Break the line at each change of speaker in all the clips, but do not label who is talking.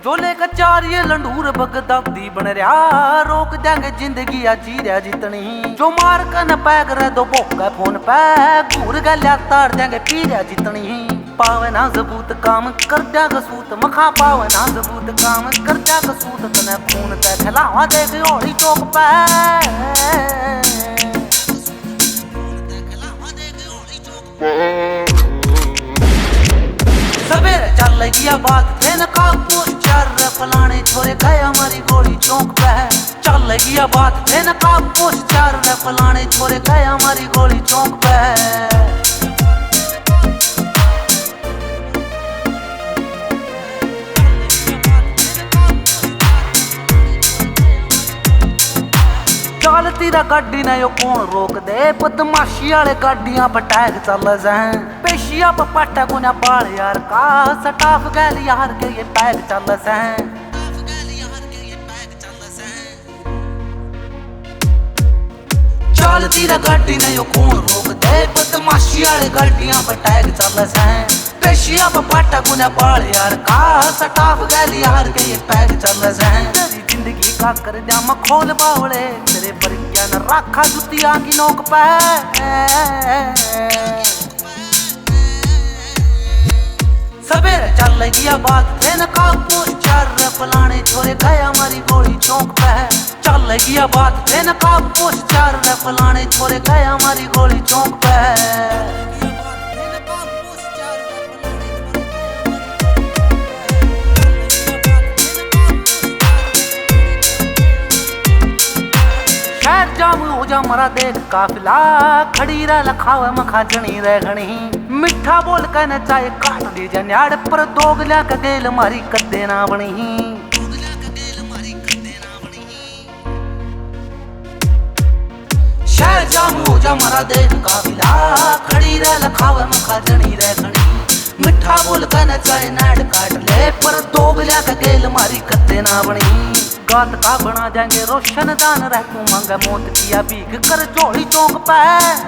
जोले का चार ये लंडूर बगदादी बन रहा, रोक देंगे जिंदगी आ जी रहा जितनी। जो मार कन पैग रहे दो बोका फोन पे, घूर गया तार देंगे पी रहा जितनी। पावे ना सबूत काम कर जागा सूत मखा, पावे ना सबूत काम कर जागा सूत तने खून ते खिलावा देख ओड़ी चौक पे। सवेरे चल गया बात दिन का पोस्टर, फलाने छोरे गए हमारी गोली चौक पे। चल गया बात दिन का पोस्टर, फलाने छोरे गए हमारी गोली चौक पे। चलती रा गाड़ी ना यो कौन रोक दे, बदमाशी वाले गाड़ियां पर टैग चल जाए। पेशिया पर पाटा गुना बाल यार का, सटाफ गैल यार के ये पैग चल जाए। चलती रा गाड़ी ना यो कौन रोक दे, बदमाशी वाले गाड़ियां पर टैग चल जाए। पेशिया पर पाटा गुना बाल यार का, सटाफ गैल यार के ये पैग चल जाए। जिंदगी का कर जाम खोल बावले, तेरे बरिया न राखा जुतिया की नोक पे। सवेरे चल गया बात दिन का पोस्टर, फलाने छोरे गए हमारी गोली चौक पे। चल गया बात दिन का पोस्टर, फलाने छोरे गए हमारी गोली चौक पे। जाम हो जा मरा देख काफिला, खड़ी रह लखावे मखा जनी रह घनी। मिठा बोल के न चाहे काट दी जन्याड़, पर दोगल्या का गेल मारी कदे ना बनी। शहर जाम हो जा मरा देख काफिला, खड़ी रह लखावे मखा जनी रह घनी। मिठा बोल के न चाहे नाड़ काट ले, पर दोगल्या का गेल मारी कदे ना बनी। गात का बना जाएंगे रोशन दान, रह तू मांगे मौत किया भीख कर जोड़ी चौक पे।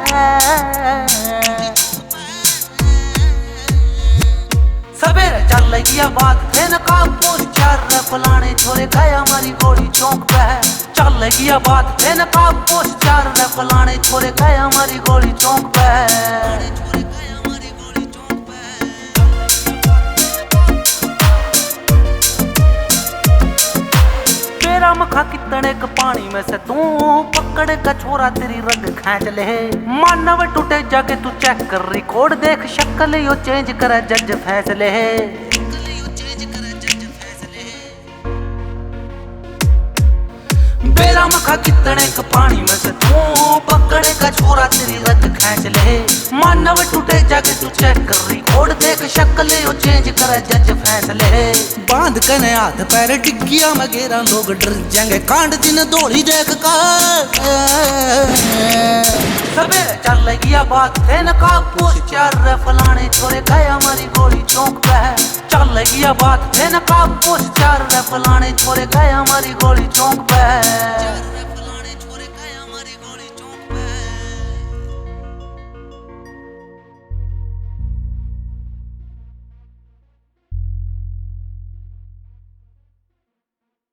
सवेरे चल गया बात दिन का पोस्टर, फलाने छोरे गए हमारी गोली चौक पे। चल गया बात दिन का पोस्टर, फलाने छोरे गए हमारी गोली चौक पे। मखा कितने क पानी में से तू पकड़ का छोरा तेरी रग खींच ले। मानव टूटे जाके तू चेक कर रिकॉर्ड देख, शक्ल यो चेंज करे जज फैसले। बेरा मखा कितने क पानी में से तू पकड़ का छोरा तेरी रग खींच ले। मानव टूटे जाके तू चेक कर रिकॉर्ड देख, शक्ल यो चेंज करे जज फैसले। बांध कने हाथ पैर टिकिया में घेरा, लोग डर जाएंगे कांड दिन दौड़ी देख कर। सवेरे चल गया बात दिन का पोस्टर, फलाने छोरे गए हमारी गोली चौक पे। चल गया बात दिन का पोस्टर, फलाने छोरे गए हमारी गोली चौक